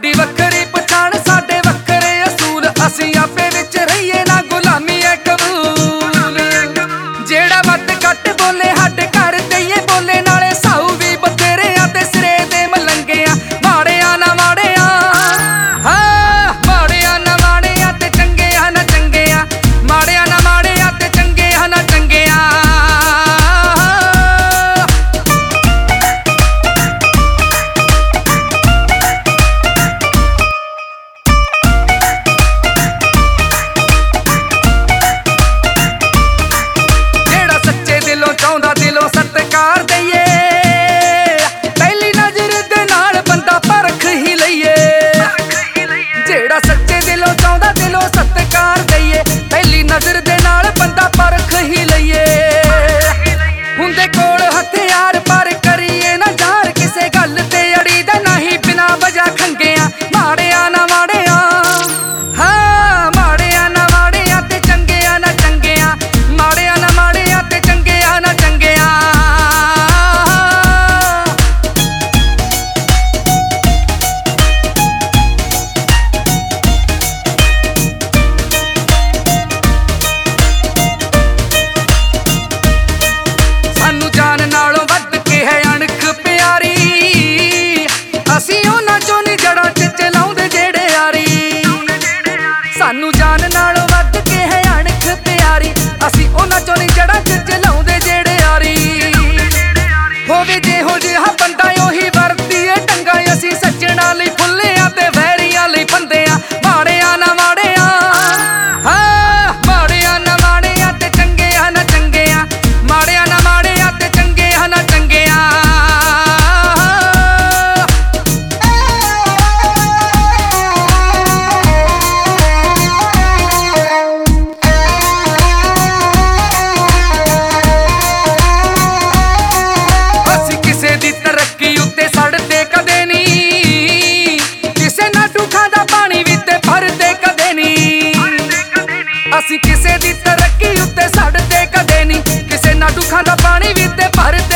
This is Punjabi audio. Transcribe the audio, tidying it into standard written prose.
ਸਾਡੀ ਵੱਖਰੀ ਪਛਾਣ ਸਾਡੇ ਵੱਖਰੇ ਅਸੂਲ ਅਸੀਂ ਆਪੇ ਵਿੱਚ ਰਹੀਏ ਨਾ ਗੁਲਾਮੀ ਐ ਕਬੂਲ ਜਿਹੜਾ ਵੱਧ ਘੱਟ ਬੋਲੇ ਹੱਡ ਕਰ ਦਈਏ ਬੋਲੇ ਨਾਲੇ ਸਾਊ ਵੀ ਬਥੇਰੇ ਆ ਤੇ ਸਿਰੇ ਦੇ ਮਲੰਗੇ ਆ ਮਾੜਿਆਂ ਨਾ ਮਾੜਿਆਂ ਹਾਂ ਮਾੜਿਆਂ ਨਾ ਮਾੜਿਆਂ ਤੇ ਚੰਗੇ ਆ ਨਾ ਚੰਗੇ ਆ ਮਾੜਿਆਂ ਨਾ ਮਾੜਿਆਂ ਤੇ ਚੰਗੇ ਆ ਨਾ ਚੰਗੇ ਆ ਚਾਹੁੰਦਾ ਦਿਲੋਂ ਸਤਿਕਾਰ ਦਈਏ ਪਹਿਲੀ ਨਜ਼ਰ ਦੇ ਨਾਲ ਬੰਦਾ ਪਰਖ ਹੀ ਲਈਏ ਜਿਹੜਾ ਸੱਚੇ ਦਿਲੋਂ ਚਾਹੁੰਦਾ ਦਿਲੋਂ ਸਤਿਕਾਰ ਦਈਏ ਪਹਿਲੀ ਨਜ਼ਰ ਦੇ ਨਾਲ ਬੰਦਾ ਪਰਖ ਹੀ ਲਈਏ ਹੁੰਦੇ ਕੋਲ ਹਥਿਆਰ ਪਰ ਕਰੀਏ ਨਾ ਜ਼ਾਰ ਕਿਸੇ ਗੱਲ ਤੇ ਅੜੀ ਦਾ ਨਹੀਂ ਬਿਨਾ ਵਜ੍ਹਾ ਖੰਗਿਆ ਮਾੜਿਆਂ ਨਾ ਮਾੜਿਆਂ ਹਾਂ ਮਾੜਿਆਂ ਨਾ ਮਾੜਿਆਂ ਤੇ ਚੰਗਿਆਂ ਨਾ ਚੰਗਿਆਂ ਮਾੜਿਆਂ ਨਾ ਮਾੜਿਆਂ ਤੇ ਚੰਗਿਆਂ ਨਾ ਚੰਗਿਆਂ ਸਾਨੂੰ ਜਾਨ ਨਾਲੋਂ ਵੱਧ ਕੇ ਹੈ ਅਣਖ ਪਿਆਰੀ ਅਸੀਂ ਉਹਨਾਂ ਚੋਂ ਨੀ ਜੜਾਂ 'ਚ ਚਲਾਉਂਦੇ ਜਿਹੜੇ ਯਾਰੀ ਸਾਨੂੰ ਜਾਨ ਨਾਲੋਂ ਵੱਧ ਕੇ ਹੈ ਅਣਖ ਪਿਆਰੀ ਅਸੀਂ ਉਹਨਾਂ ਚੋਂ ਨੀ ਜੜਾਂ 'ਚ ਚਲਾਉਂਦੇ ਜਿਹੜੇ ਯਾਰੀ ਹੋਵੇ ਜਿਹੋ ਜਿਹਾ ਬੰਦਾ ਉਹੀ ਵਰਤੀਏ ਟੰਗਾ ਅਸੀਂ ਸੱਜਣਾ ਲਈ ਫੁੱਲਿਆਂ ਤੇ ਵੈਰੀਆਂ ਲਈ ਬੰਦਿਆਂ ਮਾੜਿਆਂ ਨਾ ਮਾੜਿਆਂ ਹਾਂ ਮਾੜਿਆਂ ਨਾ ਮਾੜਿਆਂ ਤੇ ਚੰਗਿਆਂ ਨਾ ਚੰਗਿਆਂ ਮਾੜਿਆਂ ਨਾ ਮਾੜਿਆਂ ਤੇ ਚੰਗਿਆਂ ਨਾ ਚੰਗਿਆਂ ਅਸੀਂ ਕਿਸੇ ਦੀ ਤਰੱਕੀ ਉੱਤੇ ਸੜਦੇ ਕਦੇ ਨਹੀਂ ਕਿਸੇ ਨਾ ਦੁੱਖਾਂ ਦਾ ਪਾਣੀ ਵੀ ਤੇ ਭਰਦੇ ਕਦੇ ਨਹੀਂ ਅਸੀਂ ਕਿਸੇ ਦੀ ਤਰੱਕੀ ਉੱਤੇ ਸੜਦੇ ਕਦੇ ਨਹੀਂ ਕਿਸੇ ਨਾ ਦੁੱਖਾਂ ਦਾ ਪਾਣੀ ਵੀ ਤੇ ਭਰਦੇ